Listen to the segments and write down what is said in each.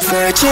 Virgin.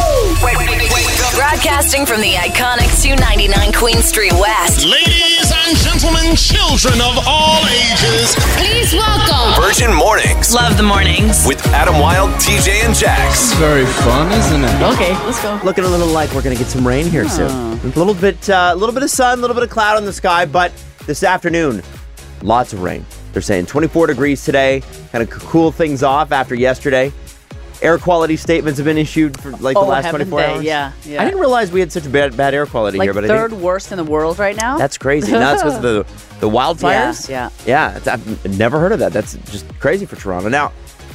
Wake up. Broadcasting from the iconic 299 Queen Street West. Ladies and gentlemen, children of all ages, Please welcome Virgin Mornings Love the Mornings. with Adam Wilde, TJ, and Jax. Very fun, isn't it? Okay, let's go. Looking a little like we're going to get some rain here soon. A little bit of sun, a little bit of cloud in the sky, but this afternoon, lots of rain. They're saying 24 degrees today, kind of cool things off after yesterday. Air quality statements have been issued for like the last 24 hours. Yeah. I didn't realize we had such bad air quality like here, but third I think worst in the world right now. that's crazy. Now it's because of the wildfires. Yeah. I've never heard of that. That's just crazy for Toronto. Now,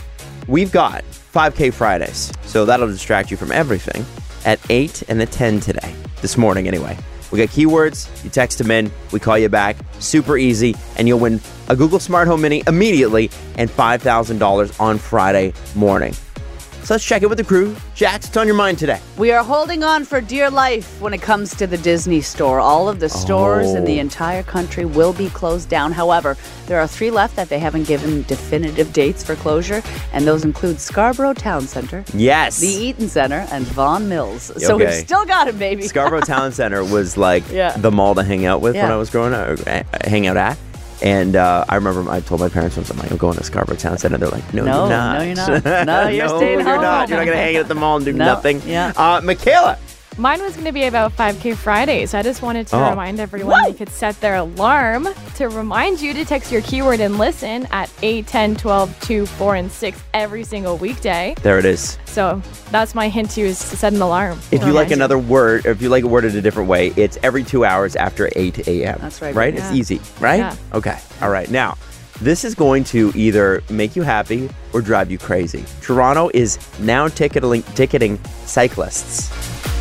we've got 5K Fridays, so that'll distract you from everything at 8 and at 10 today. This morning, anyway. We got keywords. You text them in. We call you back. Super easy. And you'll win a Google Smart Home Mini immediately and $5,000 on Friday morning. So let's check in with the crew. Jax, what's on your mind today? We are holding on for dear life when it comes to the Disney store. All of the stores in the entire country will be closed down. However, there are 3 left that they haven't given definitive dates for closure, and those include Scarborough Town Center, Yes. the Eaton Center, and Vaughan Mills. So we've still got it, baby. Scarborough Town Center was like Yeah. the mall to hang out with when Yeah. I was growing up, hang out at. And I remember I told my parents once, I'm like, I'm going to Scarborough Town Center. They're like, no, you're not. No, you're not. No, you're staying home. You're not. You're not going to hang out at the mall and do No, nothing. yeah. Michaela. Mine was going to be about 5K Fridays. I just wanted to remind everyone they could set their alarm to remind you to text your keyword and listen at 8, 10, 12, 2, 4, and 6 every single weekday. There it is. So that's my hint to you, is to set an alarm. If you like another word, or if you like it worded a different way, it's every 2 hours after 8 a.m. That's right. Right? Yeah. It's easy, right? Yeah. Okay. All right. Now, this is going to either make you happy or drive you crazy. Toronto is now ticketing cyclists.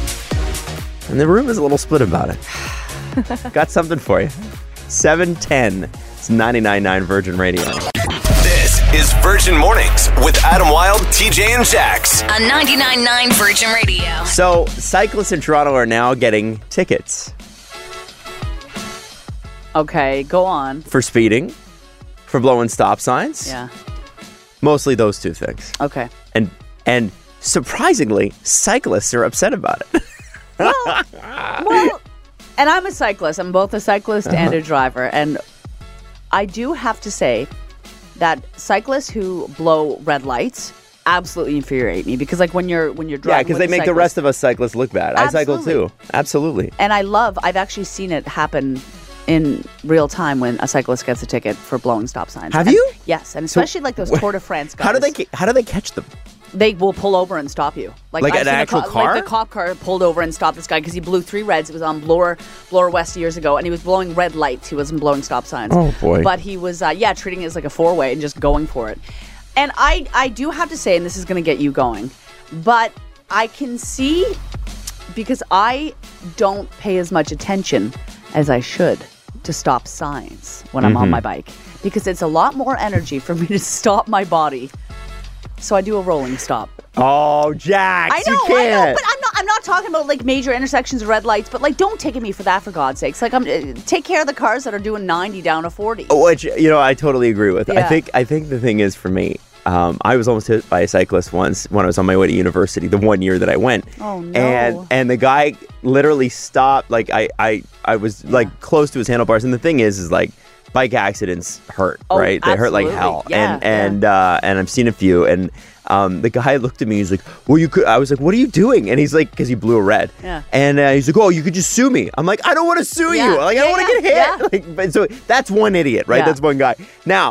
And the room is a little split about it. Got something for you. 710. It's 99.9 Virgin Radio. This is Virgin Mornings with Adam Wilde, TJ, and Jax. On 99.9 Virgin Radio. So, cyclists in Toronto are now getting tickets Okay, go on. for speeding, for blowing stop signs. Yeah. Mostly those two things. Okay. And surprisingly, cyclists are upset about it. Well, and I'm a cyclist. I'm both a cyclist and a driver. And I do have to say that cyclists who blow red lights absolutely infuriate me, because like when you're driving, Yeah, because they make the rest of us cyclists look bad. I cycle Absolutely. too. Absolutely. And I've actually seen it happen in real time when a cyclist gets a ticket for blowing stop signs. Have And- you? Yes, and especially like those Tour de France guys. How do they catch them? They will pull over and stop you. Like I've an seen actual car? Like the cop car pulled over and stopped this guy because he blew 3 reds. It was on Bloor West years ago, and he was blowing red lights. He wasn't blowing stop signs. Oh, boy. But he was, treating it as like a 4-way and just going for it. And I do have to say, and this is going to get you going, but I can see, because I don't pay as much attention as I should to stop signs when I'm on my bike, because it's a lot more energy for me to stop my body. So I do a rolling stop. Oh, Jax, I know, you can't. but I'm not talking about like major intersections of red lights, but like don't ticket me for that, for God's sakes. Like take care of the cars that are doing 90 down to 40. Which, I totally agree with. Yeah. I think the thing is for me, I was almost hit by a cyclist once when I was on my way to university, the one year that I went. Oh, no. And the guy literally stopped, like I was like close to his handlebars, and the thing is like bike accidents hurt, right? They hurt like hell. Yeah, and I've seen a few, and the guy looked at me, he's like, well, you could. I was like, what are you doing? And he's like, because he blew a red. Yeah. And he's like, oh, you could just sue me. I'm like, I don't want to sue you. Like, I don't want to get hit. Yeah. Like, but so that's one idiot, right? Yeah. That's one guy. Now,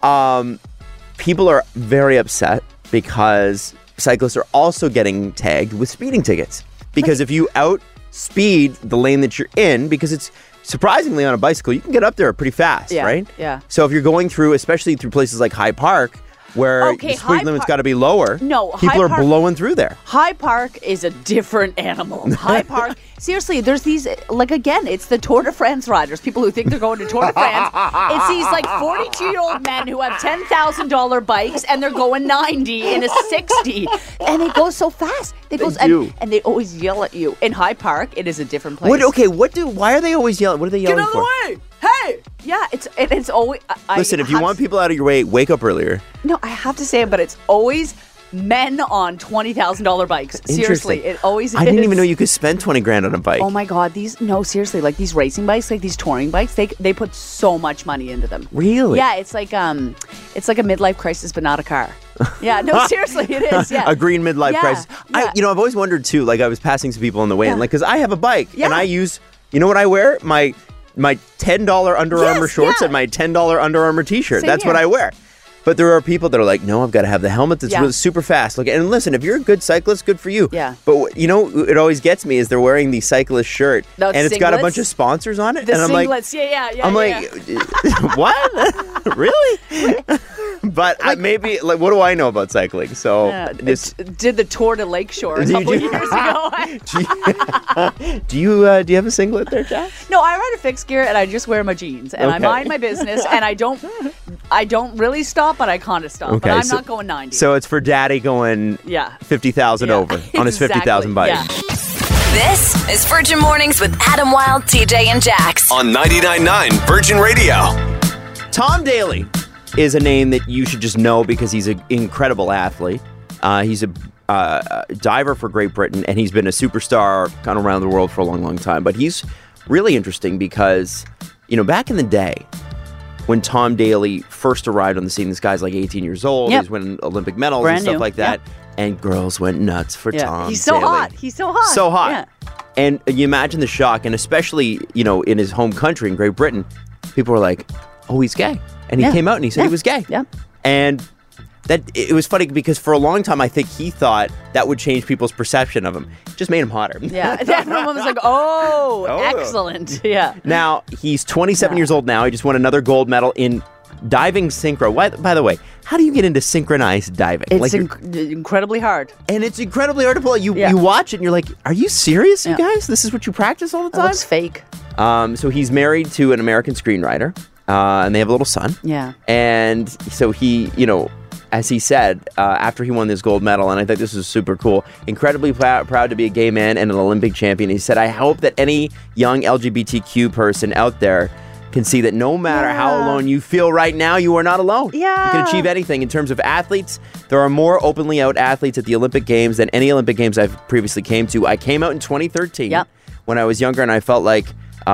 people are very upset because cyclists are also getting tagged with speeding tickets. Because if you outspeed the lane that you're in, because it's surprisingly on a bicycle, you can get up there pretty fast, right? Yeah. So if you're going through, especially through places like High Park, where the speed limit's got to be lower, people are blowing through there. High Park is a different animal. High Park, seriously, there's these, like, again, it's the Tour de France riders, people who think they're going to Tour de France. It's these, like, 42-year-old men who have $10,000 bikes, and they're going 90 in a 60. And they go so fast. They do. And they always yell at you. In High Park, it is a different place. Why are they always yelling? What are they yelling for? Get out of the way! Hey! Yeah, it's always... Listen, if you want people out of your way, wake up earlier. No, I have to say it, but it's always men on $20,000 bikes. Seriously, Interesting. it always is. I didn't even know you could spend 20 grand on a bike. Oh my God, seriously, like these racing bikes, like these touring bikes, they put so much money into them. Really? Yeah, it's like a midlife crisis, but not a car. Yeah, no, seriously, it is. Yeah, A green midlife Yeah, crisis. yeah. I've always wondered too. Like I was passing some people on the way, and like because I have a bike, Yeah. and I use. You know what I wear? My $10 Under Yes, Armour shorts yeah. and my $10 Under Armour t-shirt. Same That's what here. I wear. But there are people that are like, no, I've got to have the helmet that's Yeah. really super fast. Look, and listen, if you're a good cyclist, good for you. Yeah. But it always gets me is they're wearing the cyclist shirt, No, and it's got a singlets? bunch of sponsors on it, the and I'm singlets. like, yeah. I'm like, what? Really? But maybe, like, what do I know about cycling? So this. Did the Tour de Lakeshore a couple years ago. Do you have a singlet there, Jack? No, I ride a fixed gear and I just wear my jeans and I Okay. mind my business and I don't really stop, but I kind of stop. But I'm not going 90. So it's for Daddy going Yeah. 50,000 Yeah, over on his 50,000 exactly, bike. yeah. This is Virgin Mornings with Adam Wilde, TJ, and Jax. On 99.9 Virgin Radio. Tom Daly is a name that you should just know because he's an incredible athlete. He's a diver for Great Britain, and he's been a superstar kind of around the world for a long, long time. But he's really interesting because, back in the day, when Tom Daly first arrived on the scene, this guy's like 18 years old. Yep. He's winning Olympic medals Brand and stuff new. like that. Yep. And girls went nuts for Yeah. Tom He's so Daly. hot. He's so hot. So hot. Yeah. And you imagine the shock, and especially, in his home country in Great Britain, people were like, oh, he's gay. And he Yeah. came out and he said he was gay. Yeah. And it was funny because for a long time, I think he thought that would change people's perception of him. It just made him hotter. Yeah. Everyone was like, oh, excellent. Yeah. Now, he's 27 years old now. He just won another gold medal in diving synchro. By the way, how do you get into synchronized diving? It's you're- incredibly hard. and it's incredibly hard to pull. You Yeah. watch it and you're like, are you serious, you Yeah. guys? This is what you practice all the It time? looks fake. So he's married to an American screenwriter, and they have a little son. Yeah. And so he, as he said, after he won this gold medal, and I think this is super cool, incredibly proud to be a gay man and an Olympic champion. He said, I hope that any young LGBTQ person out there can see that no matter how alone you feel right now, you are not alone. Yeah. You can achieve anything. In terms of athletes, there are more openly out athletes at the Olympic Games than any Olympic Games I've previously came to. I came out in 2013 Yep. when I was younger, and I felt like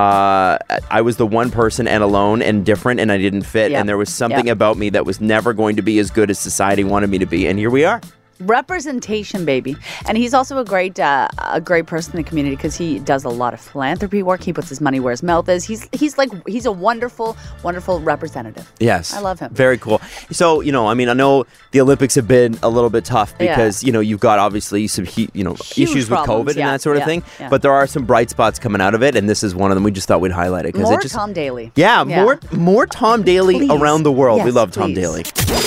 I was the one person and alone and different, and I didn't fit. Yep. And there was something Yep. about me that was never going to be as good as society wanted me to be. And here we are. Representation, baby. And he's also a great person in the community because he does a lot of philanthropy work. He puts his money where his mouth is. He's a wonderful, wonderful representative. Yes. I love him. Very cool. So, I know the Olympics have been a little bit tough because, you've got obviously some, issues with problems, COVID yeah, and that sort of yeah, thing. yeah. But there are some bright spots coming out of it, and this is one of them. We just thought we'd highlight it. More it just, Tom Daly. Yeah, more Tom Daly Please. around the world. We Yes, love Tom please. Daly.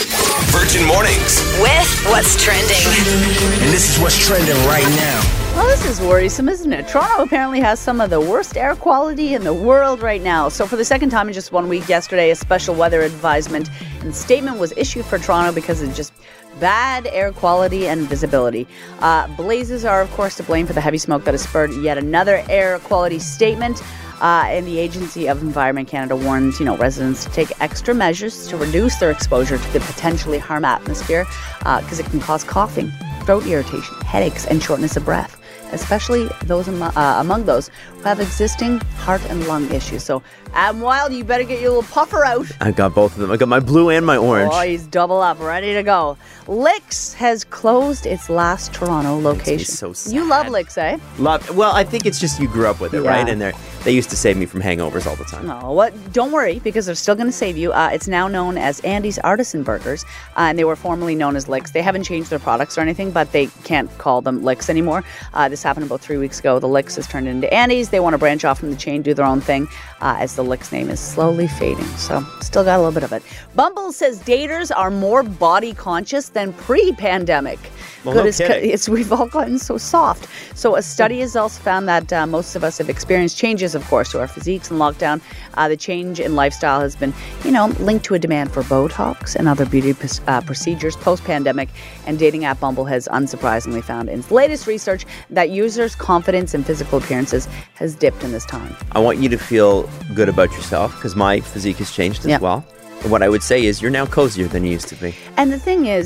Virgin Mornings. With what's trending. And this is what's trending right now. Well, this is worrisome, isn't it? Toronto apparently has some of the worst air quality in the world right now. So for the second time in just 1 week yesterday, a special weather advisement and statement was issued for Toronto because of just bad air quality and visibility. Blazes are, of course, to blame for the heavy smoke that has spurred yet another air quality statement. And the Agency of Environment Canada warns, residents to take extra measures to reduce their exposure to the potentially harm atmosphere because it can cause coughing, throat irritation, headaches, and shortness of breath, especially those among those who have existing heart and lung issues. So, Adam Wilde, you better get your little puffer out. I got both of them. I got my blue and my orange. Oh, he's double up, ready to go. Licks has closed its last Toronto location. so sad. You love Licks, eh? Well, I think it's just you grew up with it, Yeah. right? And they used to save me from hangovers all the time. No, what? Don't worry, because they're still going to save you. It's now known as Andy's Artisan Burgers, and they were formerly known as Licks. They haven't changed their products or anything, but they can't call them Licks anymore. This happened about 3 weeks ago. The Licks has turned into Andy's. They want to branch off from the chain, do their own thing, as the Licks name is slowly fading. So, still got a little bit of it. Bumble says daters are more body conscious than pre-pandemic. Well, no kidding. We've all gotten so soft. So a study has also found that most of us have experienced changes, of course, to our physiques in lockdown. The change in lifestyle has been, linked to a demand for Botox and other beauty procedures post-pandemic. And dating app Bumble has unsurprisingly found in its latest research that users' confidence in physical appearances has dipped in this time. I want you to feel good about yourself because my physique has changed as Yeah. well. And what I would say is you're now cozier than you used to be. And the thing is,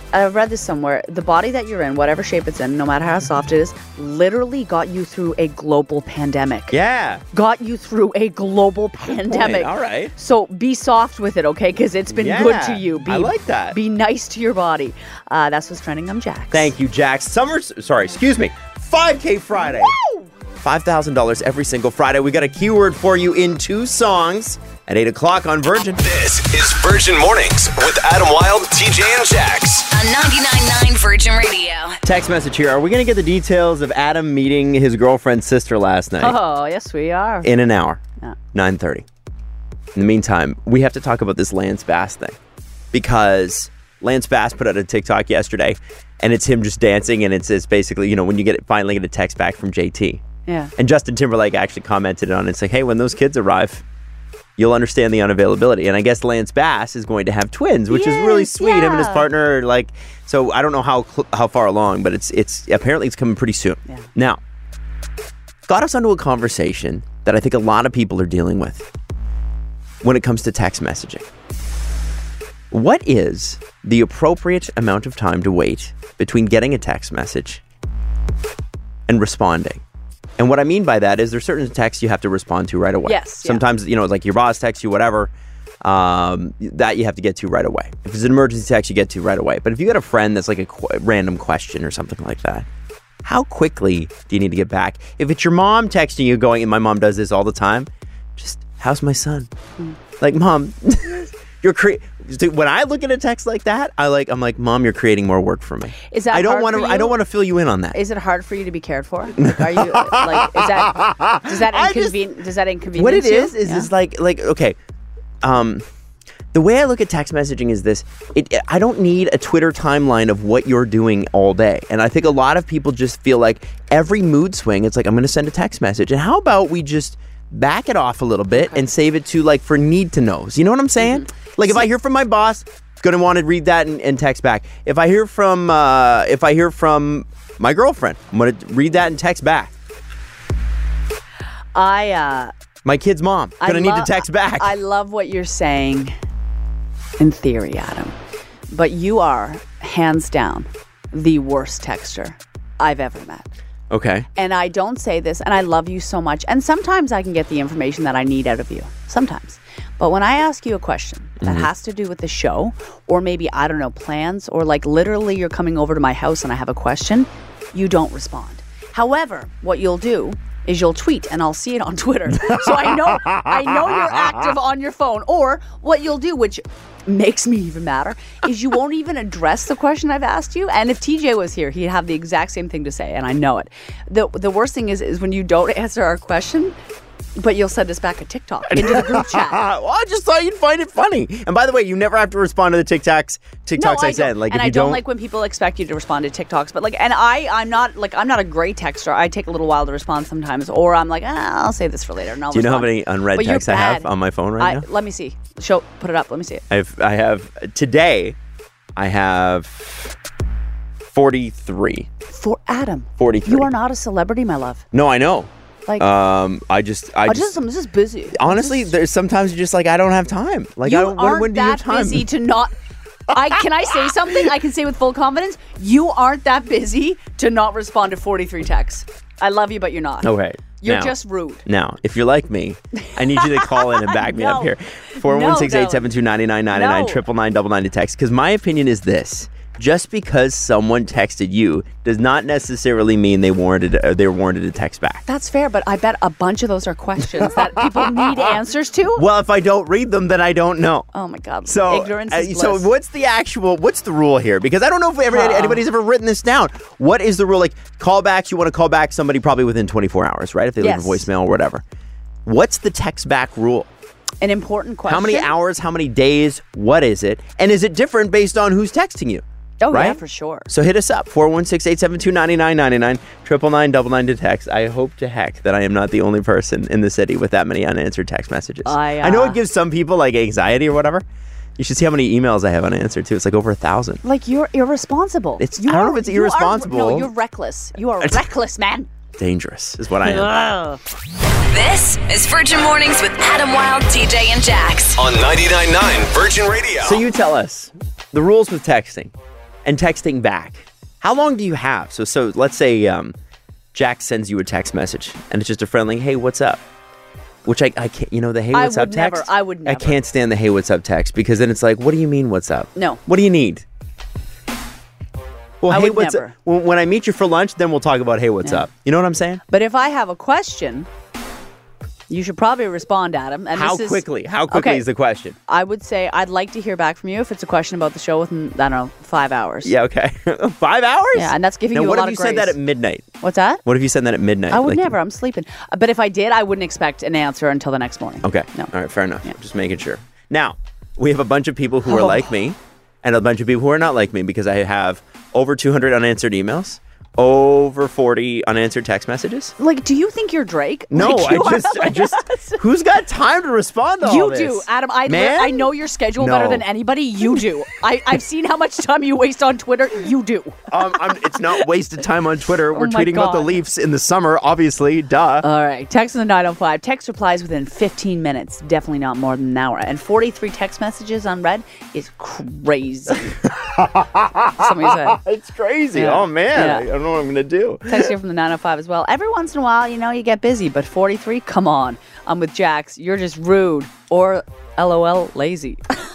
I read this somewhere. The body that you're in, whatever shape it's in, no matter how soft it is, literally got you through a global pandemic. Yeah. Got you through a global pandemic. All right. So be soft with it, okay? Because it's been good to you. I like that. Be nice to your body. That's what's trending. I'm Jax. Thank you, Jax. 5K Friday. Woo! $5,000 every single Friday. We got a keyword for you in 2 songs at 8 o'clock on Virgin. This is Virgin Mornings with Adam Wilde, TJ, and Jax. On 99.9 Virgin Radio. Text message here. Are we going to get the details of Adam meeting his girlfriend's sister last night? Oh, yes, we are. In an hour. Yeah. 9:30. In the meantime, we have to talk about this Lance Bass thing. Because Lance Bass put out a TikTok yesterday, and it's him just dancing, and it's basically, when you finally get a text back from JT. Yeah. And Justin Timberlake actually commented on it. It's like, hey, when those kids arrive, you'll understand the unavailability. And I guess Lance Bass is going to have twins, which is really sweet. Him and his partner, so I don't know how far along, but it's apparently it's coming pretty soon. Yeah. Now, got us onto a conversation that I think a lot of people are dealing with when it comes to text messaging. What is the appropriate amount of time to wait between getting a text message and responding? And what I mean by that is there's certain texts you have to respond to right away. Yes. Sometimes, it's like your boss texts you, whatever, that you have to get to right away. If it's an emergency text, you get to right away. But if you got a friend that's like a random question or something like that, how quickly do you need to get back? If it's your mom texting you going, and my mom does this all the time, just, how's my son? Like, Mom, when I look at a text like that, I'm like, Mom, you're creating more work for me. Is that I don't hard want to. for you? I don't want to fill you in on that. Is it hard for you to be cared for? Like, are you does that inconvenience? What it you? is this like okay. The way I look at text messaging is this: I don't need a Twitter timeline of what you're doing all day, and I think a lot of people just feel like every mood swing, it's like I'm going to send a text message, and how about we just back it off a little bit and save it to for need to knows. You know what I'm saying? Like if I hear from my boss, going to want to read that and text back. If I hear from my girlfriend, I'm going to read that and text back. My kid's mom, going to need to text back. I love what you're saying in theory, Adam. But you are, hands down, the worst texter I've ever met. Okay. And I don't say this, and I love you so much. And sometimes I can get the information that I need out of you. Sometimes. But when I ask you a question that has to do with the show, or maybe, I don't know, plans, or literally you're coming over to my house and I have a question, you don't respond. However, what you'll do is you'll tweet, and I'll see it on Twitter. So I know you're active on your phone. Or what you'll do, which makes me even madder, is you won't even address the question I've asked you. And if TJ was here, he'd have the exact same thing to say, and I know it. The worst thing is when you don't answer our question, but you'll send us back a TikTok into the group chat. Well, I just thought you'd find it funny. And by the way, you never have to respond to the TikToks I send. I don't like when people expect you to respond to TikToks. But I'm not a great texter. I take a little while to respond sometimes, or I'm like, I'll save this for later. And I'll Do you know how respond. many unread texts I have on my phone right now? Let me see. Put it up. Let me see it. I have today. I have 43. For Adam. 43. You are not a celebrity, my love. No, I know. I'm I'm just busy. Honestly, there's sometimes you're just like, I don't have time. Like, you I don't. aren't when do you have that time? busy to not. Can I say something? I can say with full confidence, you aren't that busy to not respond to 43 texts. I love you, but you're not. Okay. You're just rude. Now, if you're like me, I need you to call in and back me up here. 416-872-9999, 999 to text. Because my opinion is this. Just because someone texted you does not necessarily mean they're warranted to text back. That's fair, but I bet a bunch of those are questions that people need answers to. Well, if I don't read them, then I don't know. Oh my God. So, ignorance is bliss. So what's the rule here? Because I don't know if anybody's ever written this down. What is the rule? Like, callbacks, you want to call back somebody probably within 24 hours, right? If they leave a voicemail or whatever. What's the text back rule? An important question. How many hours? How many days? What is it? And is it different based on who's texting you? Oh, right? Yeah, for sure. So hit us up, 416-872-9999, 999 to text. I hope to heck that I am not the only person in the city with that many unanswered text messages. I know it gives some people anxiety or whatever. You should see how many emails I have unanswered too. It's over 1,000. You're irresponsible. I don't know if it's irresponsible. No, you're reckless. You are reckless, man. Dangerous is what I am. This is Virgin Mornings with Adam Wilde, TJ, and Jax. On 99.9 Virgin Radio. So you tell us the rules with texting. and texting back. How long do you have? So let's say Jack sends you a text message, and it's just a friendly, hey, what's up? Which I can't, the hey, what's up text? I would never. I can't stand the hey, what's up text because then it's like, what do you mean, what's up? No. What do you need? Well, I hey, would what's never. up? When I meet you for lunch, then we'll talk about hey, what's up. You know what I'm saying? But if I have a question, you should probably respond, Adam. And How quickly? How quickly is the question? I would say I'd like to hear back from you if it's a question about the show within, I don't know, 5 hours. Yeah, okay. 5 hours? Yeah, and that's giving now, you a lot of what if you said that at midnight? What's that? What if you said that at midnight? I would never. I'm sleeping. But if I did, I wouldn't expect an answer until the next morning. Okay. No. All right, fair enough. Yeah. Just making sure. Now, we have a bunch of people who are like me and a bunch of people who are not like me because I have over 200 unanswered emails, over 40 unanswered text messages. Like, do you think you're Drake? No, Like, I just who's got time to respond to all You this? do, Adam. I know your schedule No. better than anybody. You do. I've seen how much time you waste on Twitter. You do. It's not wasted time on Twitter. We're my tweeting about the God. Leafs in the summer, obviously. Duh. All right. Text in the 905. Text replies within 15 minutes. Definitely not more than an hour. And 43 text messages unread is crazy. Somebody said. It's crazy. Yeah. Oh, man. Yeah. I don't know what I'm going to do. Text here from the 905 as well. Every once in a while, you get busy, but 43, come on. I'm with Jax. You're just rude or LOL lazy.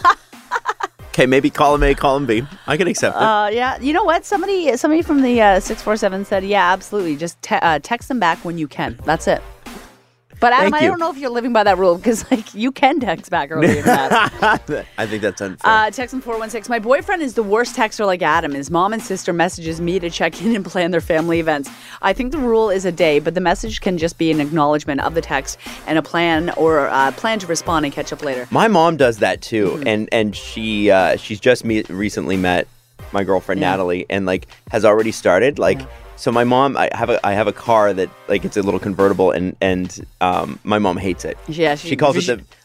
Okay, maybe column A, column B. I can accept it. Yeah, you know what? Somebody from the 647 said, yeah, absolutely. Just text them back when you can. That's it. But Adam, Thank I you. don't know if you're living by that rule because you can text back earlier than that. I think that's unfair. Text in 416. My boyfriend is the worst texter like Adam. His mom and sister messages me to check in and plan their family events. I think the rule is a day, but the message can just be an acknowledgement of the text and a plan or plan to respond and catch up later. My mom does that too, Mm-hmm. and she's just recently met my girlfriend Natalie, and has already started So my mom, I have a car that it's a little convertible, and my mom hates it. Yeah, she calls it the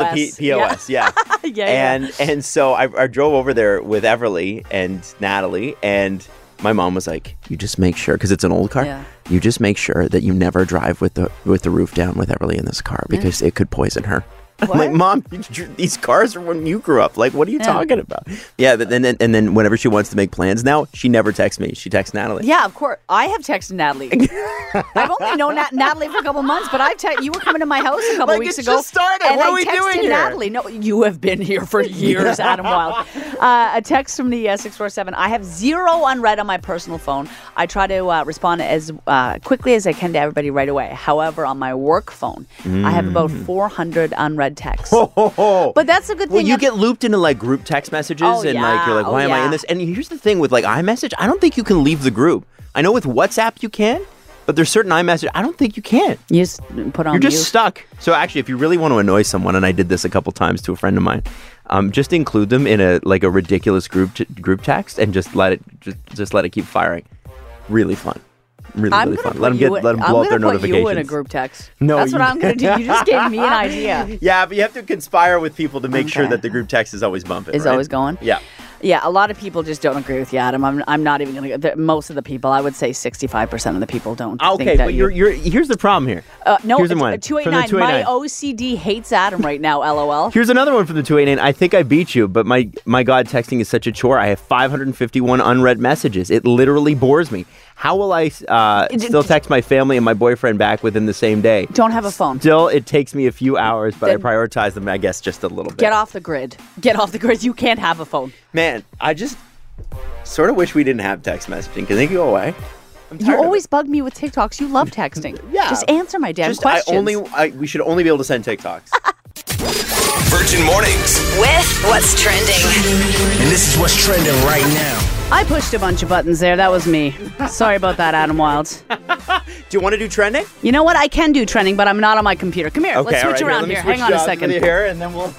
POS. Yeah. Yeah. And so I drove over there with Everly and Natalie, and my mom was like, "You just make sure, because it's an old car. Yeah. You just make sure that you never drive with the roof down with Everly in this car because it could poison her." I'm like, Mom, these cars are when you grew up. Like, what are you talking about? Yeah, but then whenever she wants to make plans now, she never texts me. She texts Natalie. Yeah, of course. I have texted Natalie. I've only known Natalie for a couple months, but you were coming to my house a couple weeks ago. Just started. And What I are we texted doing here? Natalie. No, you have been here for years, Adam Wilde. A text from the 647. I have 0 unread on my personal phone. I try to respond as quickly as I can to everybody right away. However, on my work phone, I have about 400 unread texts. But that's a good thing. Well, you get looped into group text messages, and you're like, why am I in this? And here's the thing with iMessage, I don't think you can leave the group. I know with WhatsApp you can, but there's certain iMessage I don't think you can. You just put on You're just mute. stuck. So actually, if you really want to annoy someone, and I did this a couple times to a friend of mine, just include them in a ridiculous group text and just let it keep firing. Really fun. Really fun. Let them blow up their notifications. I'm going to put you in a group text. No, that's what I'm going to do. You just gave me an idea. Yeah, but you have to conspire with people to make sure that the group text is always bumping. Is right? always going? Yeah. Yeah, a lot of people just don't agree with you, Adam. I'm not even going to. Most of the people, I would say 65% of the people don't. Okay, think that but here's the problem here. No, here's it's one. 289. From the 289. My OCD hates Adam right now. LOL. Here's another one from the 289. I think I beat you, but my God, texting is such a chore. I have 551 unread messages. It literally bores me. How will I still text my family and my boyfriend back within the same day? Don't have a phone. Still, it takes me a few hours, but I Then prioritize them, I guess, just a little bit. Get off the grid. Get off the grid. You can't have a phone. Man, I just sort of wish we didn't have text messaging. Can they go away? You always bug me with TikToks. You love texting. Yeah. Just answer my damn questions. We should only be able to send TikToks. Virgin Mornings. With what's trending. And this is what's trending right now. I pushed a bunch of buttons there. That was me. Sorry about that, Adam Wilds. Do you want to do trending? You know what? I can do trending, but I'm not on my computer. Come here. Okay, let's switch all right, around let me here. switch Hang on a jobs second. with you here, and then we'll...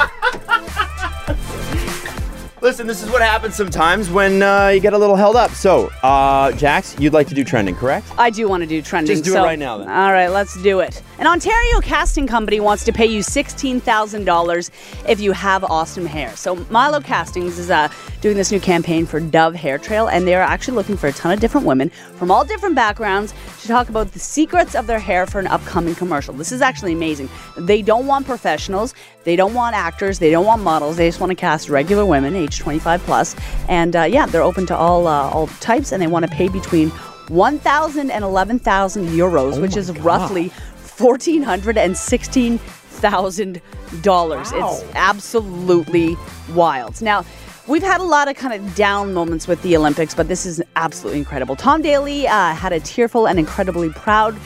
Listen, this is what happens sometimes when you get a little held up. So, Jax, you'd like to do trending, correct? I do want to do trending. Just do it right now, then. All right, let's do it. An Ontario casting company wants to pay you $16,000 if you have awesome hair. So Milo Castings is doing this new campaign for Dove Hair Trail, and they're actually looking for a ton of different women from all different backgrounds to to talk about the secrets of their hair for an upcoming commercial. This is actually amazing. They don't want professionals. They don't want actors. They don't want models. They just want to cast regular women, age 25 plus. And they're open to all types, and they want to pay between 1,000 and 11,000 euros, which is roughly $1,400 and $16,000. Wow. It's absolutely wild. Now, we've had a lot of kind of down moments with the Olympics, but this is absolutely incredible. Tom Daley had a tearful and incredibly proud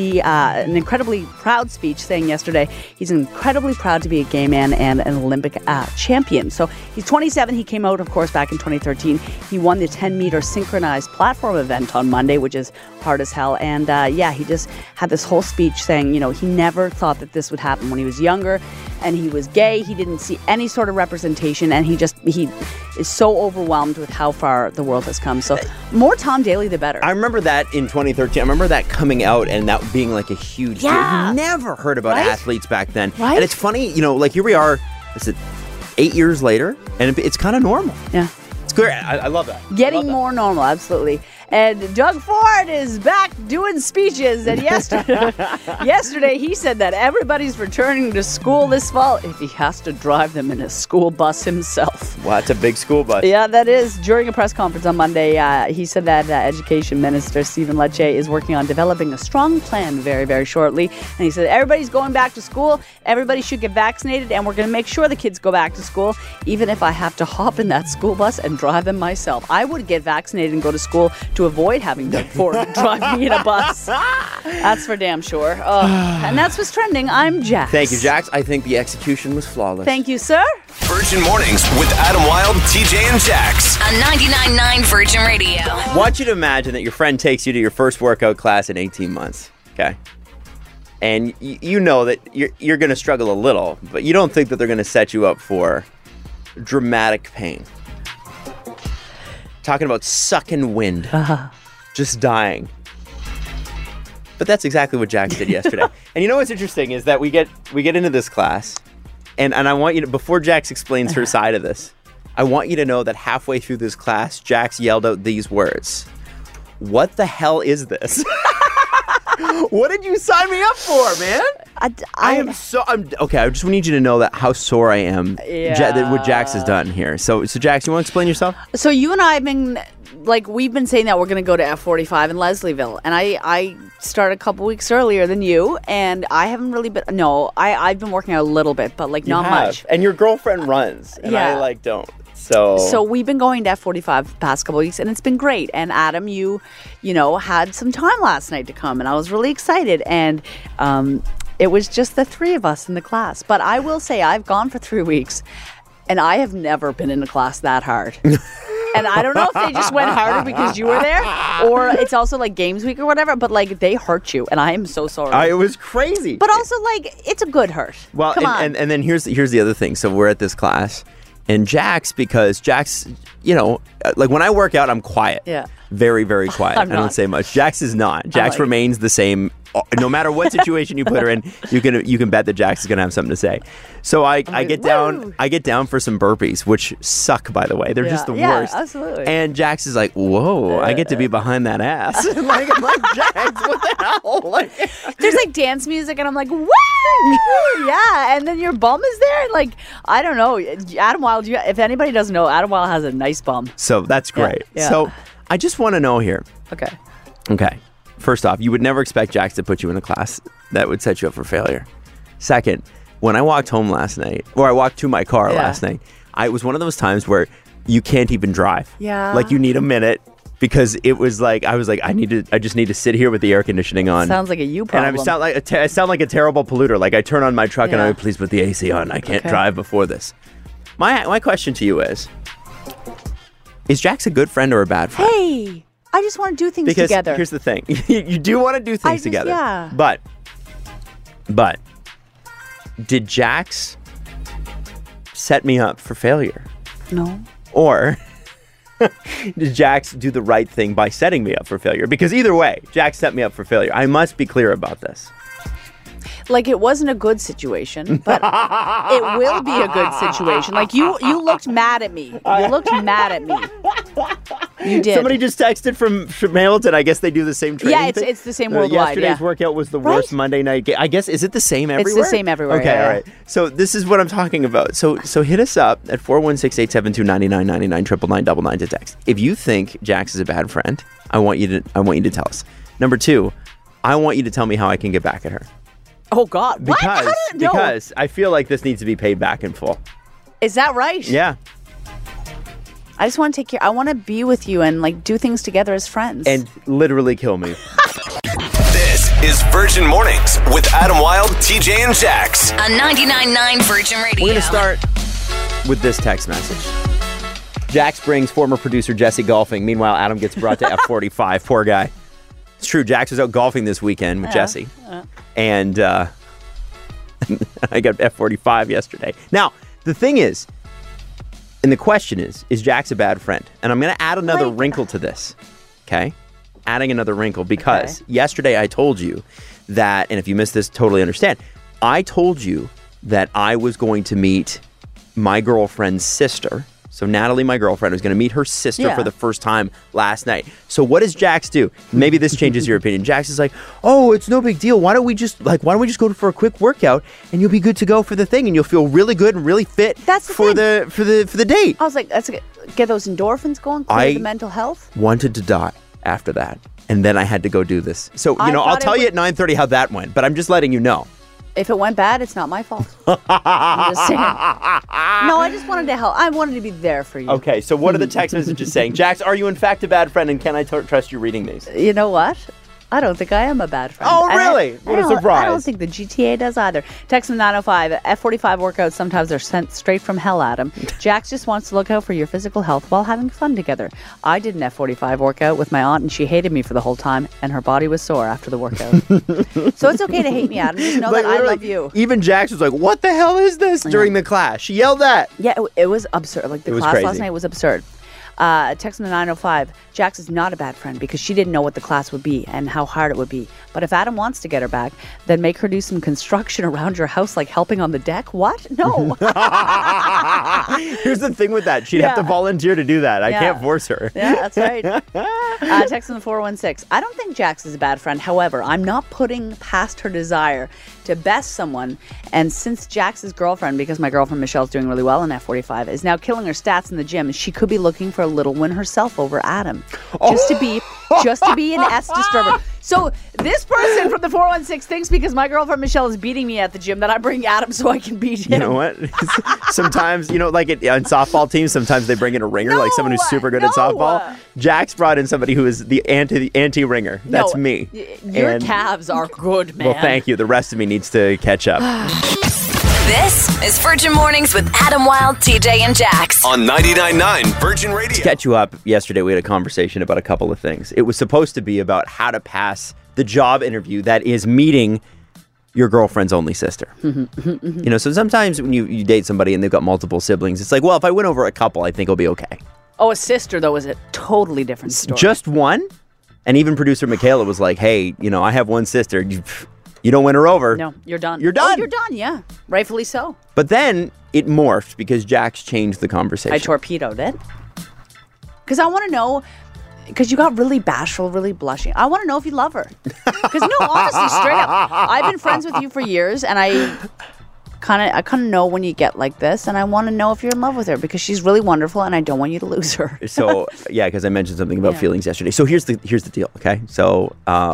speech saying yesterday he's incredibly proud to be a gay man and an Olympic champion. So he's 27. He came out, of course, back in 2013. He won the 10-meter synchronized platform event on Monday, which is hard as hell. And he just had this whole speech saying, he never thought that this would happen when he was younger and he was gay. He didn't see any sort of representation, and he is so overwhelmed with how far the world has come. So more Tom Daley, the better. I remember that in 2013. I remember that coming out and that being like a huge deal. You never heard about athletes back then. Right? And it's funny, like here we are, 8 years later, and it's kind of normal. Yeah. It's great. I love that. Getting more normal, absolutely. And Doug Ford is back doing speeches. And yesterday he said that everybody's returning to school this fall if he has to drive them in a school bus himself. Wow, that's a big school bus. Yeah, that is. During a press conference on Monday, he said that Education Minister Stephen Lecce is working on developing a strong plan very, very shortly. And he said everybody's going back to school. Everybody should get vaccinated. And we're going to make sure the kids go back to school, even if I have to hop in that school bus and drive them myself. I would get vaccinated and go to school to avoid having Doug Ford drive me in a bus. That's for damn sure. And that's what's trending. I'm Jax. Thank you, Jax. I think the execution was flawless. Thank you, sir. Virgin Mornings with Adam Wilde, TJ, and Jax. On 99.9 Virgin Radio. I want you to imagine that your friend takes you to your first workout class in 18 months, okay? And you know that you're going to struggle a little, but you don't think that they're going to set you up for dramatic pain. Talking about sucking wind. Just dying. But that's exactly what Jax did yesterday. And you know what's interesting is that we get into this class, and I want you to, before Jax explains her side of this, I want you to know that halfway through this class, Jax yelled out these words. What the hell is this? What did you sign me up for, man? I just need you to know that how sore I am what Jax has done here. So Jax, you want to explain yourself? So you and I have been, we've been saying that we're going to go to F45 in Leslieville. And I started a couple weeks earlier than you, and I haven't really been, I've been working out a little bit, but not much. And your girlfriend runs, and I don't. So we've been going to F45 the past couple of weeks, and it's been great. And Adam, you had some time last night to come, and I was really excited. And it was just the three of us in the class. But I will say I've gone for 3 weeks, and I have never been in a class that hard. And I don't know if they just went harder because you were there, or it's also games week or whatever, but they hurt you, and I am so sorry. It was crazy. But also it's a good hurt. Well, and then here's the other thing. So we're at this class. And Jax, because Jax, when I work out, I'm quiet. Yeah. Very, very quiet. I don't say much. Jax is not. Jax remains the same. No matter what situation you put her in, you can bet that Jax is going to have something to say. So I get down for some burpees, which suck, by the way. They're just the worst. Yeah, absolutely. And Jax is like, whoa, I get to be behind that ass. I'm like, Jax, what the hell? There's dance music, and I'm like, woo! Yeah, and then your bum is there, and I don't know. Adam Wilde, if anybody doesn't know, Adam Wilde has a nice bum. So that's great. Yeah. So I just want to know here. Okay. First off, you would never expect Jax to put you in a class that would set you up for failure. Second, when I walked home last night, or I walked to my car last night, it was one of those times where you can't even drive. Yeah. You need a minute, because it was I was like, I just need to sit here with the air conditioning on. Sounds like a you problem. And I sound like a terrible polluter. I turn on my truck and please put the AC on. I can't drive before this. My question to you is Jax a good friend or a bad friend? Hey, I just want to do things together. Because here's the thing. You do want to do things together. Yeah. But did Jax set me up for failure? No. Or did Jax do the right thing by setting me up for failure? Because either way, Jax set me up for failure. I must be clear about this. Like, it wasn't a good situation, but it will be a good situation. Like, you looked mad at me. You looked mad at me. You did. Somebody just texted from Hamilton. I guess they do the same training. Yeah, it's the same worldwide. Yesterday's workout was the worst Monday night game. I guess, is it the same everywhere? It's the same everywhere. Okay, all right. So this is what I'm talking about. So hit us up at 416-872-9999, 999 to text. If you think Jax is a bad friend, I want you to tell us. Number 2, I want you to tell me how I can get back at her. Oh, God. What? Because I feel like this needs to be paid back in full. Is that right? Yeah. I just want to take care. I want to be with you and like do things together as friends. And literally kill me. This is Virgin Mornings with Adam Wilde, TJ, and Jax. On 99.9 Virgin Radio. We're going to start with this text message. Jax brings former producer Jesse golfing. Meanwhile, Adam gets brought to F45. Poor guy. It's true. Jax was out golfing this weekend with Jesse. And I got F45 yesterday. Now, the thing is, and the question is Jax a bad friend? And I'm going to add another wrinkle to this. Okay? Adding another wrinkle because yesterday I told you that, and if you missed this, totally understand. I told you that I was going to meet my girlfriend's sister. So Natalie, my girlfriend, was going to meet her sister for the first time last night. So what does Jax do? Maybe this changes your opinion. Jax is like, oh, it's no big deal. Why don't we just go for a quick workout and you'll be good to go for the thing and you'll feel really good and really fit for the date. I was like, let's get those endorphins going, clear the mental health. Wanted to die after that. And then I had to go do this. So, I'll tell you at 9:30 how that went, but I'm just letting you know. If it went bad, it's not my fault. I'm just saying. No, I just wanted to help. I wanted to be there for you. Okay, so what are the text messages saying? Jax, are you in fact a bad friend, and can I trust you reading these? You know what? I don't think I am a bad friend. Oh, really? What a surprise. I don't think the GTA does either. Text them 905. F45 workouts, sometimes they're sent straight from hell, Adam. Jax just wants to look out for your physical health while having fun together. I did an F45 workout with my aunt, and she hated me for the whole time, and her body was sore after the workout. So it's okay to hate me, Adam. Just know that I love you. Even Jax was like, what the hell is this during the class? She yelled that. Yeah, it was absurd. Like, the class last night was absurd. Text them to 905. Jax is not a bad friend because she didn't know what the class would be and how hard it would be. But if Adam wants to get her back, then make her do some construction around your house, like helping on the deck. What? No. Here's the thing with that. She'd have to volunteer to do that. I can't force her. Yeah, that's right. Text them to 416. I don't think Jax is a bad friend. However, I'm not putting past her desire to best someone. And since Jax's girlfriend, because my girlfriend Michelle's doing really well in F45, is now killing her stats in the gym, she could be looking for a little win herself over Adam. Just to be an S disturber. So this person from the 416 thinks because my girlfriend Michelle is beating me at the gym that I bring Adam so I can beat him. You know what? Sometimes, like on softball teams, sometimes they bring in a ringer, like someone who's super good at softball. Jax brought in somebody who is the anti-ringer. That's me. Your calves are good, man. Well, thank you. The rest of me needs to catch up. This is Virgin Mornings with Adam Wilde, TJ, and Jax. On 99.9 Virgin Radio. To catch you up, yesterday we had a conversation about a couple of things. It was supposed to be about how to pass the job interview that is meeting your girlfriend's only sister. So sometimes when you date somebody and they've got multiple siblings, it's like, well, if I win over a couple, I think I'll be okay. Oh, a sister, though, is a totally different story. Just one? And even producer Michaela was like, hey, I have one sister. You don't win her over. No, you're done. You're done. Oh, you're done, yeah. Rightfully so. But then it morphed because Jax changed the conversation. I torpedoed it. Because I want to know, because you got really bashful, really blushing. I want to know if you love her. Because no, honestly, straight up. I've been friends with you for years, and I kind of know when you get like this, and I want to know if you're in love with her because she's really wonderful, and I don't want you to lose her. So, yeah, because I mentioned something about feelings yesterday. So here's the deal, okay? So,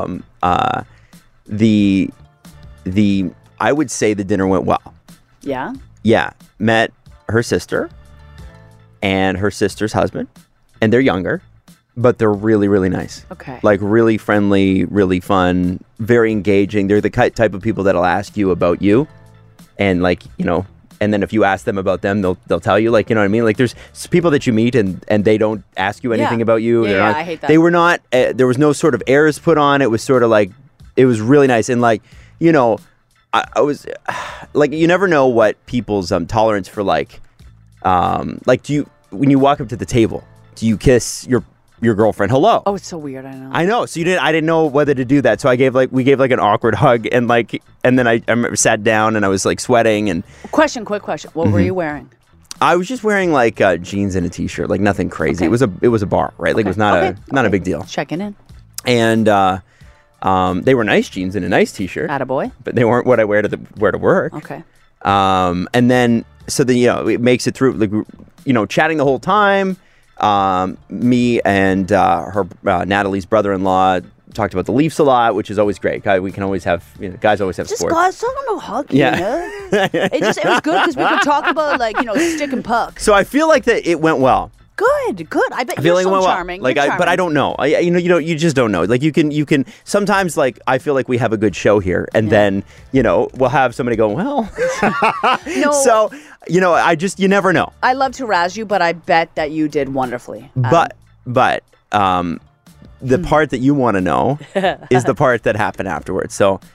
I would say the dinner went well. Yeah? Yeah. Met her sister and her sister's husband, and they're younger, but they're really, really nice. Okay. Like really friendly, really fun, very engaging. They're the type of people that'll ask you about you, and and then if you ask them about them, they'll tell you, like, you know what I mean? Like there's people that you meet and they don't ask you anything about you. Yeah, I hate that. They were not, there was no sort of airs put on. It was sort of like, it was really nice. And like, I was like, you never know what people's tolerance for when you walk up to the table, do you kiss your your girlfriend hello. Oh, it's so weird. I know. I know. So I didn't know whether to do that. So we gave like an awkward hug and then I remember sat down and I was like sweating and. Quick question. What were you wearing? I was just wearing like jeans and a t-shirt, like nothing crazy. Okay. It was a bar, right? Like it was not a big deal. Checking in. And they were nice jeans and a nice t-shirt. Attaboy. But they weren't what I wear to work. Okay. And then so it makes it through, like, chatting the whole time. Me and her Natalie's brother-in-law talked about the Leafs a lot, which is always great. We can always have, guys always have Just sports. guys talking about hockey. Yeah. It was good because we could talk about stick and puck. So I feel like that it went well. Good. I bet I you're feel like it so went well. charming. Like, You're charming. but I don't know. You just don't know. Like you can sometimes, like, I feel like we have a good show here, and then we'll have somebody go, well. No. So you never know. I love to razz you, but I bet that you did wonderfully. But the part that you want to know is the part that happened afterwards.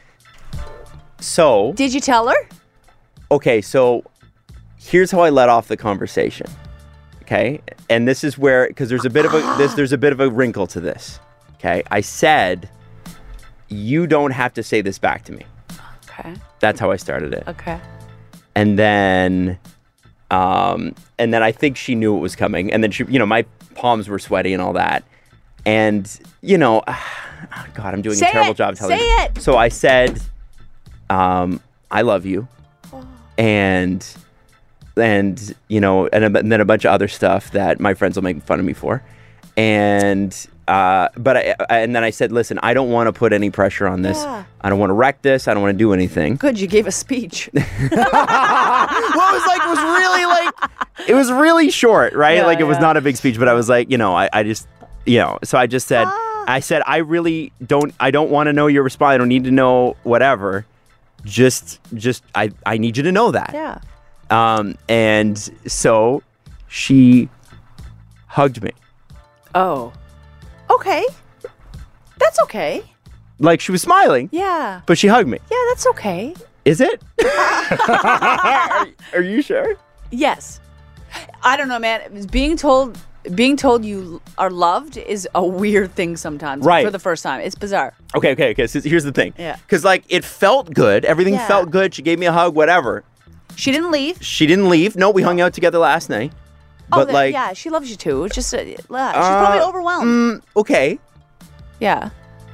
So Did you tell her? okay, so here's how I let off the conversation. Okay, and this is where, because there's a bit of a wrinkle to this. Okay, I said, you don't have to say this back to me. Okay. That's how I started it. Okay. And then I think she knew it was coming. And then she, my palms were sweaty and all that. And God, I'm doing Say a terrible it. job telling Say you. it. So I said, I love you, and then a bunch of other stuff that my friends will make fun of me for, and then I said, listen, I don't want to put any pressure on this. Yeah. I don't want to wreck this. I don't want to do anything. Good, you gave a speech. Well, it was really short, right? Yeah, Like it was yeah. not a big speech, but I was like, I just, so I just said, I said, I don't want to know your response. I don't need to know whatever. Just I need you to know that. Yeah. And so she hugged me. Oh. Okay. That's okay. Like she was smiling, Yeah. but she hugged me. Yeah, that's okay. Is it? Are you sure? Yes. I don't know, man. Being told you are loved is a weird thing sometimes. Right. For the first time. It's bizarre. Okay. So here's the thing. Yeah. Because it felt good. Everything Yeah. felt good. She gave me a hug, whatever. She didn't leave. She didn't leave. No, we hung out together last night. But yeah, she loves you too. It's just, she's probably overwhelmed. Okay. Yeah.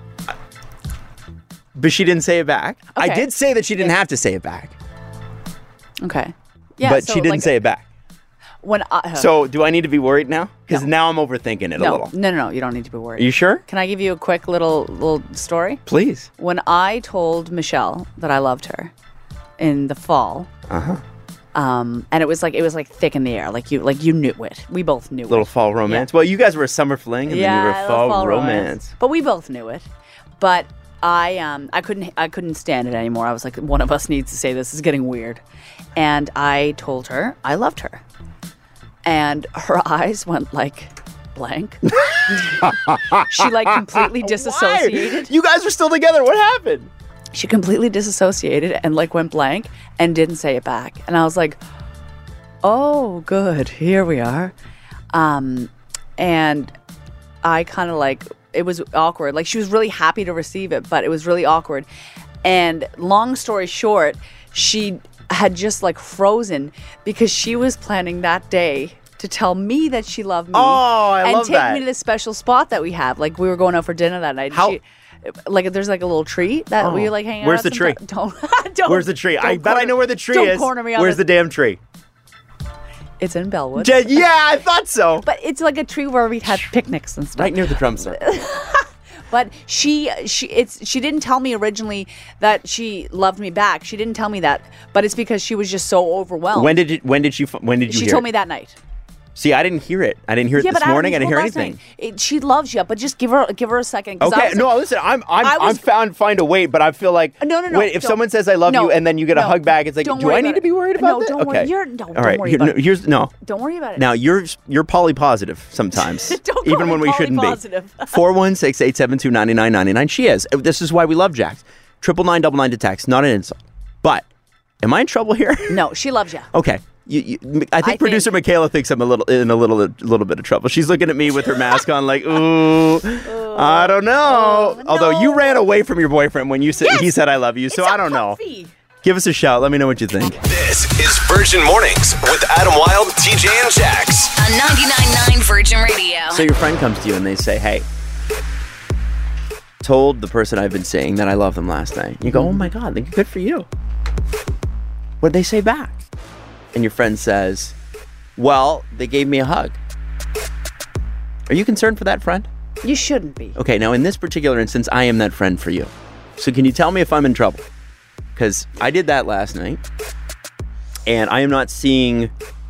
But she didn't say it back. I Okay. did say that she didn't have to say it back. Okay. Yeah. But so, she didn't say it back. When So do I need to be worried now? Because No. now I'm overthinking it a little. No. You don't need to be worried. Are you sure? Can I give you a quick little story? Please. When I told Michelle that I loved her in the fall, and it was like thick in the air, like you knew it. We both knew Little it. fall romance. Well, you guys were a summer fling, and then you were a little fall romance. But we both knew it. But I couldn't stand it anymore. I was like, one of us needs to say this is getting weird, and I told her I loved her, and her eyes went like blank. She completely disassociated. Why? You guys were still together. What happened? She completely disassociated and went blank and didn't say it back. And I was like, oh, good. Here we are. And I kind of it was awkward. Like she was really happy to receive it, but it was really awkward. And long story short, she had just frozen because she was planning that day to tell me that she loved me. Oh, I love and that. take me to this special spot that we have. We were going out for dinner that night. How- There's a little tree that we hang out. Where's at the tree? Don't. Where's the tree? I don't bet I corner- know where the tree don't is. corner me on Where's this. the damn tree? It's in Bellwood. Yeah, I thought so. But it's like a tree where we had picnics and stuff. Right near the drum set. But she didn't tell me originally that she loved me back. She didn't tell me that. But it's because she was just so overwhelmed. When did you She hear told it? me that night. See, I didn't hear it. I didn't hear it this morning. I didn't hear anything. She loves you, but just give her a second. 'cause I Okay, was no, like- listen, I'm I was- find a wait, but I feel like No, wait, if don't. someone says I love No, you and then you get a no, hug back, it's like, don't do worry I need about to be it. worried about No, that? don't worry. Okay. Don't All right, worry about it. here's no. Don't worry about it. Now you're poly positive sometimes, Don't even call when me we shouldn't be. poly-positive. 416-872-9999. She is. This is why we love Jax. 999 to text, not an insult. But am I in trouble here? No, she loves you. Okay. I think producer Michaela thinks I'm in a little bit of trouble. She's looking at me with her mask on, like, ooh, I don't know. No. Although you ran away from your boyfriend when he said I love you, so I don't know. Give us a shout. Let me know what you think. This is Virgin Mornings with Adam Wilde, TJ, and Jax. On 99.9 Virgin Radio. So your friend comes to you and they say, hey, told the person I've been seeing that I love them last night. You go, oh my God, good for you. What'd they say back? And your friend says, well, they gave me a hug. Are you concerned for that friend? You shouldn't be. Okay, now in this particular instance, I am that friend for you. So can you tell me if I'm in trouble? Because I did that last night, and I am not seeing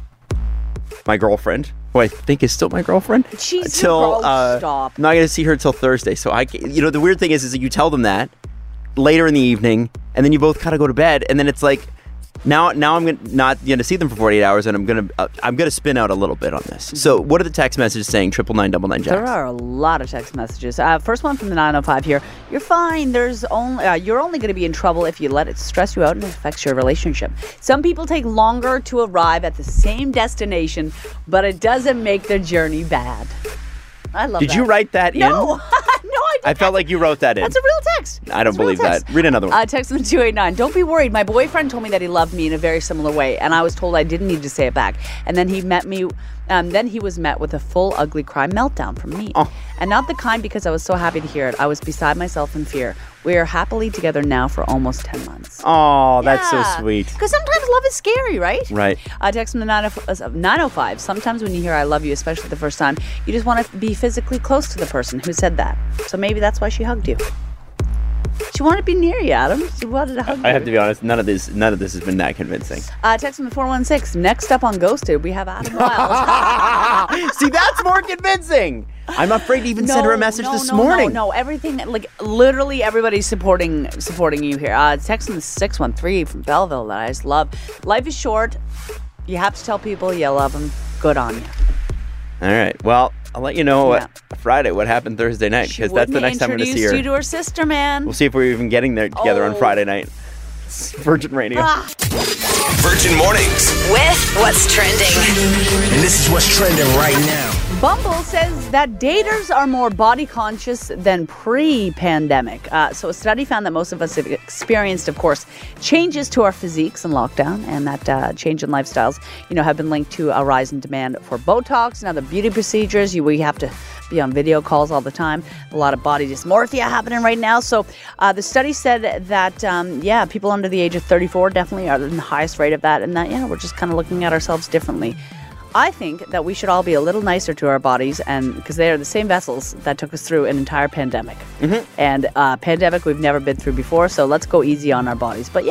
my girlfriend, who I think is still my girlfriend. She's your girl, stop. I'm not going to see her until Thursday. So the weird thing is that you tell them that later in the evening, and then you both kind of go to bed, and then it's like, now I'm not going to see them for 48 hours, and I'm gonna spin out a little bit on this. So what are the text messages saying? 999 Jax. There are a lot of text messages. First one from the 905 here. You're fine. You're only going to be in trouble if you let it stress you out and it affects your relationship. Some people take longer to arrive at the same destination, but it doesn't make the journey bad. I love that. Did you write that in? No. I felt like you wrote that in. That's a real text. I don't believe that. Read another one. Text from 289. Don't be worried. My boyfriend told me that he loved me in a very similar way, and I was told I didn't need to say it back. And then he was met with a full ugly cry meltdown from me. Oh. And not the kind because I was so happy to hear it. I was beside myself in fear. We are happily together now for almost 10 months. Oh, that's so sweet. Because sometimes love is scary, right? Right. Text from the 905. Sometimes when you hear I love you, especially the first time, you just want to be physically close to the person who said that. So maybe that's why she hugged you. She wanted to be near you, Adam. She wanted to hug you. I have to be honest, none of this has been that convincing. Text from the 416. Next up on Ghosted, we have Adam Wilde. See, that's more convincing. I'm afraid to even send her a message this morning. No, everything, like literally everybody's supporting you here. Text from the 613 from Belleville that I just love. Life is short. You have to tell people you love them. Good on you. All right. Well, I'll let you know Friday what happened Thursday night, because that's the next time I'm going to see her. You to her sister, man. We'll see if we're even getting there together on Friday night. It's Virgin Radio. Virgin Mornings with What's Trending. And this is what's trending right now. Bumble says that daters are more body conscious than pre-pandemic. So a study found that most of us have experienced, of course, changes to our physiques in lockdown, and that change in lifestyles, have been linked to a rise in demand for Botox and other beauty procedures. We have to be on video calls all the time. A lot of body dysmorphia happening right now. So the study said that, people under the age of 34 definitely are in the highest rate of that, and that, we're just kind of looking at ourselves differently. I think that we should all be a little nicer to our bodies, and because they are the same vessels that took us through an entire pandemic. Mm-hmm. And pandemic we've never been through before, so let's go easy on our bodies. But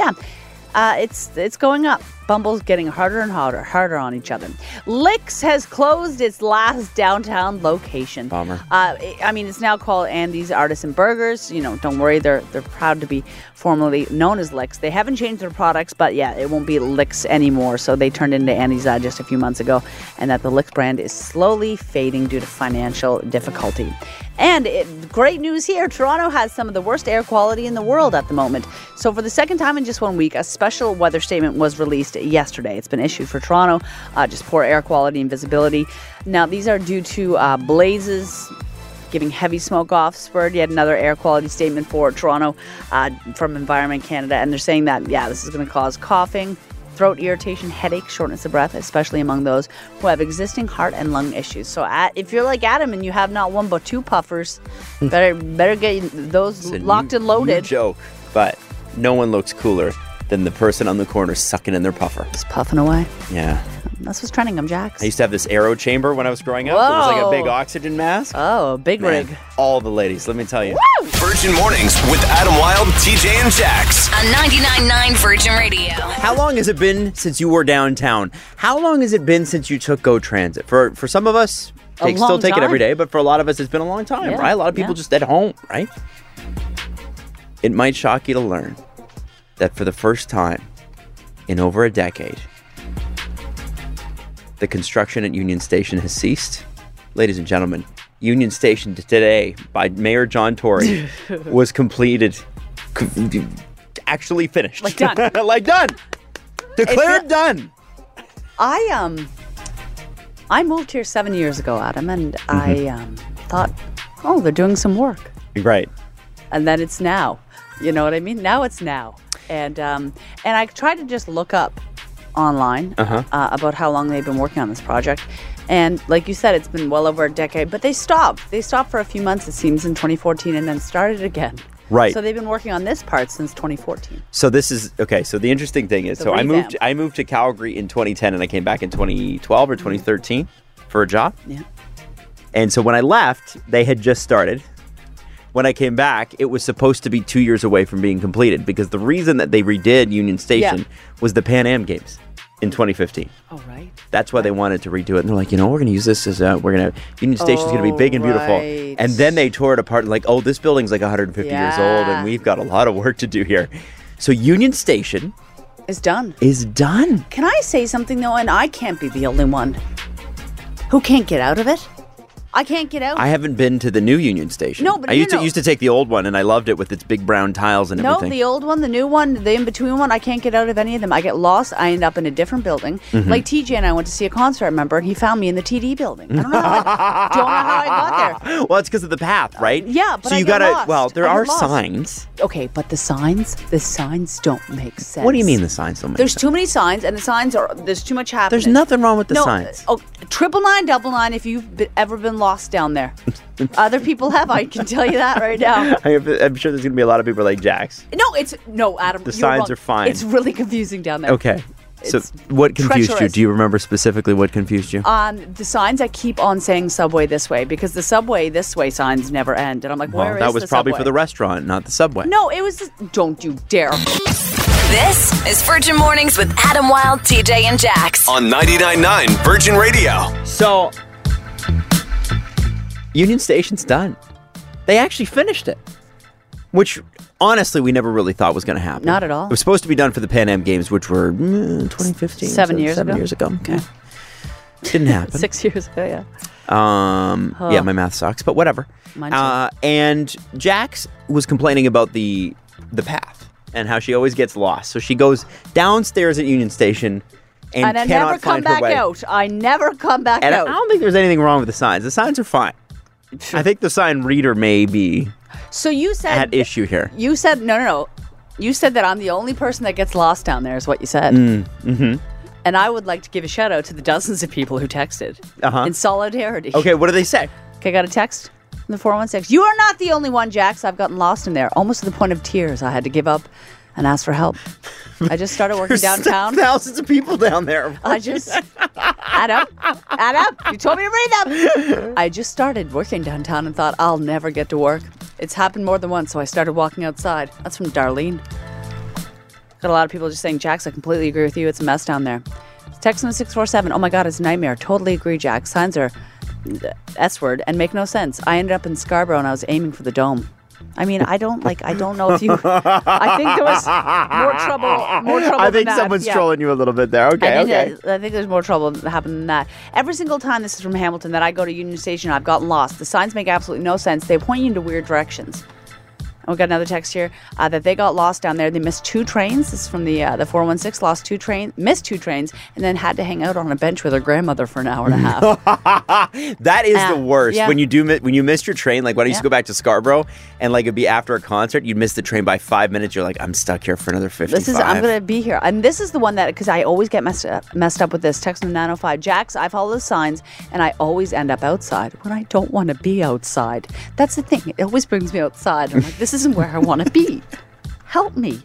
it's going up. Bumble's getting harder and harder on each other. Licks has closed its last downtown location. Bummer. It's now called Andy's Artisan Burgers. Don't worry, they're proud to be formerly known as Licks. They haven't changed their products, but it won't be Licks anymore. So they turned into Andy's just a few months ago, and that the Licks brand is slowly fading due to financial difficulty. And great news here, Toronto has some of the worst air quality in the world at the moment. So for the second time in just 1 week, a special weather statement was released yesterday. It's been issued for Toronto, just poor air quality and visibility. Now, these are due to blazes giving heavy smoke off, spurred yet another air quality statement for Toronto from Environment Canada. And they're saying that, this is going to cause coughing, throat irritation, headache, shortness of breath, especially among those who have existing heart and lung issues. So if you're like Adam and you have not one but two puffers, better get those locked and loaded. You joke, but no one looks cooler than the person on the corner sucking in their puffer. Just puffing away. Yeah. That's what's trending. I'm Jax. I used to have this aero chamber when I was growing up. Whoa. It was like a big oxygen mask. Oh, a big rig. All the ladies, let me tell you. Woo! Virgin Mornings with Adam Wilde, TJ, and Jax. On 99.9 Virgin Radio. How long has it been since you were downtown? How long has it been since you took GO Transit? For some of us, still take it every day, but for a lot of us, it's been a long time, right? A lot of people just at home, right? It might shock you to learn that for the first time in over a decade, the construction at Union Station has ceased. Ladies and gentlemen, Union Station today by Mayor John Tory was completed, actually finished. Like done. Like done. Declared done. I moved here 7 years ago, Adam, and I thought, oh, they're doing some work. Right. And then it's now. You know what I mean? Now it's now. And I tried to just look up online about how long they've been working on this project. And like you said, it's been well over a decade. But they stopped. They stopped for a few months, it seems, in 2014 and then started again. Right. So they've been working on this part since 2014. So this is, okay, so the interesting thing is, I moved to Calgary in 2010 and I came back in 2012 or 2013 for a job. Yeah. And so when I left, they had just started. When I came back, it was supposed to be 2 years away from being completed because the reason that they redid Union Station was the Pan Am Games in 2015. Oh, right. That's why they wanted to redo it. And they're like, we're going to use this as Union Station's going to be big and beautiful. Right. And then they tore it apart like, oh, this building's like 150 years old and we've got a lot of work to do here. So Union Station is done. Can I say something, though? And I can't be the only one who can't get out of it. I can't get out. I haven't been to the new Union Station. No, but I used to take the old one, and I loved it with its big brown tiles and everything. No, the old one, the new one, the in-between one, I can't get out of any of them. I get lost. I end up in a different building. Like TJ and I went to see a concert, remember, and he found me in the TD building. I don't know how I got there. Well, it's because of the path, right? Yeah, but so I you get gotta. lost. Well, there I are get lost. signs. Okay, but the signs don't make sense. What do you mean the signs don't make sense? There's too many signs, and the signs there's too much happening. There's nothing wrong with the signs. Oh, 999 if you've ever been lost down there. Other people have, I can tell you that right now. I'm sure there's going to be a lot of people like Jax. No, Adam. The signs are fine. It's really confusing down there. Okay. So what confused you? Do you remember specifically what confused you? The signs that keep on saying subway this way because the subway this way signs never end. And I'm like, where is the subway? That was probably for the restaurant, not the subway. No, it was don't you dare. This is Virgin Mornings with Adam Wilde, TJ, and Jax. On 99.9 Virgin Radio. So, Union Station's done. They actually finished it. Which, honestly, we never really thought was going to happen. Not at all. It was supposed to be done for the Pan Am Games, which were 2015. 7 years ago. 7 years ago. Okay. Didn't happen. 6 years ago, yeah. Yeah, my math sucks, but whatever. Mine too. And Jax was complaining about the path and how she always gets lost. So she goes downstairs at Union Station and I cannot never come find her back way. out. I never come back And out. I don't think there's anything wrong with the signs. The signs are fine. I think the sign reader may be So you said at issue here. You said no. You said that I'm the only person that gets lost down there is what you said. Mm-hmm. And I would like to give a shout out to the dozens of people who texted in solidarity. Okay, what do they say? Okay, I got a text from the 416. You are not the only one, Jax. I've gotten lost in there, almost to the point of tears. I had to give up and ask for help. I just started working downtown. Thousands of people down there. Adam, you told me to read them. I just started working downtown and thought, I'll never get to work. It's happened more than once, so I started walking outside. That's from Darlene. Got a lot of people just saying, Jax, I completely agree with you. It's a mess down there. Text them to 647. Oh my God, it's a nightmare. Totally agree, Jax. Signs are S-word and make no sense. I ended up in Scarborough and I was aiming for the Dome. I mean, I don't know if you... I think there was more trouble I think than someone's that. trolling you a little bit there. Okay, I think there's more trouble happening than that. Every single time, this is from Hamilton, that I go to Union Station, I've gotten lost. The signs make absolutely no sense. They point you into weird directions. And we got another text here that they got lost down there. They missed 2 trains. This is from the 416. Missed 2 trains, and then had to hang out on a bench with her grandmother for an hour and a half. That is the worst. Yeah. When you miss your train, like when I used to go back to Scarborough, and like it'd be after a concert, you'd miss the train by 5 minutes. You're like, I'm stuck here for another 55. I'm going to be here. And this is the one that, because I always get messed up with this. Text from 905. Jax, I follow the signs, and I always end up outside when I don't want to be outside. That's the thing. It always brings me outside. I'm like, this isn't where I want to be. Help me.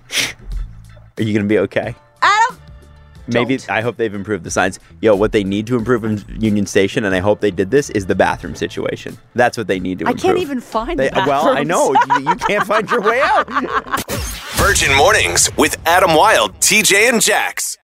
Are you going to be okay? Adam! Maybe. Don't. I hope they've improved the signs. What they need to improve in Union Station, and I hope they did this, is the bathroom situation. That's what they need to improve. I can't even find the bathrooms. Well, I know. You can't find your way out. Virgin Mornings with Adam Wilde, TJ, and Jax.